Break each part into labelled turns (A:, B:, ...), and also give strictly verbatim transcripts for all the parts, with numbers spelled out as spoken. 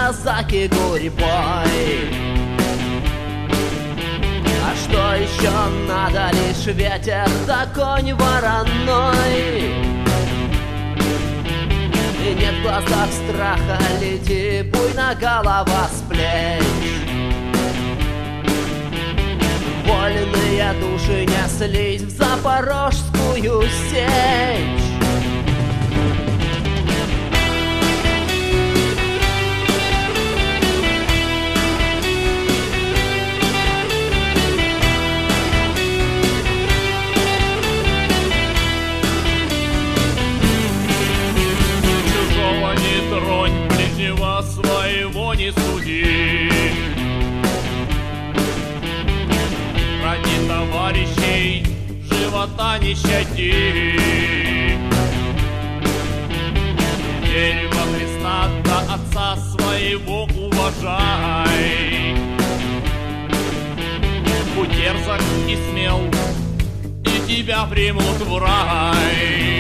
A: казаки гурьбой. А что еще надо? Лишь ветер да конь вороной. И нет в глазах страха, лети буйно голова с плеч. Вольные души неслись в запорожскую сечь.
B: Своего не суди, ради товарищей живота не щади. Верь во Христа, да Отца своего уважай. Будь дерзок и смел, и тебя примут в рай.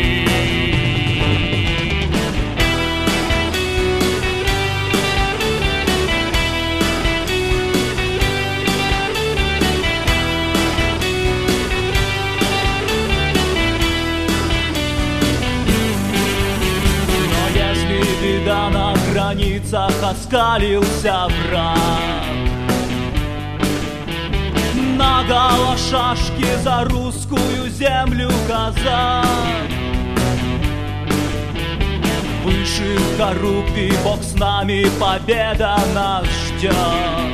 C: Когда на границах оскалился враг, на галашашке за русскую землю казак. Выше коррупции Бог с нами, победа нас ждет.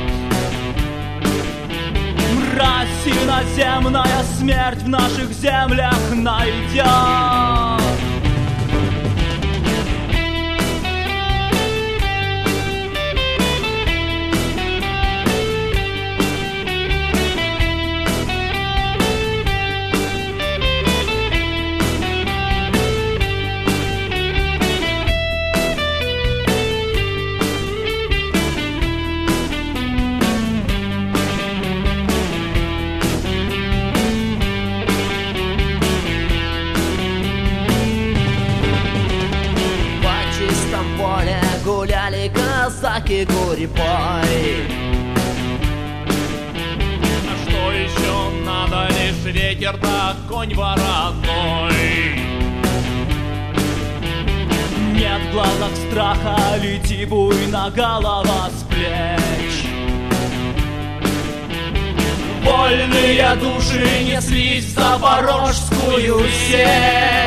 C: Мразь иноземная смерть в наших землях найдет.
A: Гуляли казаки гурьбой.
B: А что еще надо? Лишь ветер да конь вороной.
C: Нет в глазах страха, лети буйно голова с плеч.
A: Вольные души неслись в запорожскую сечь.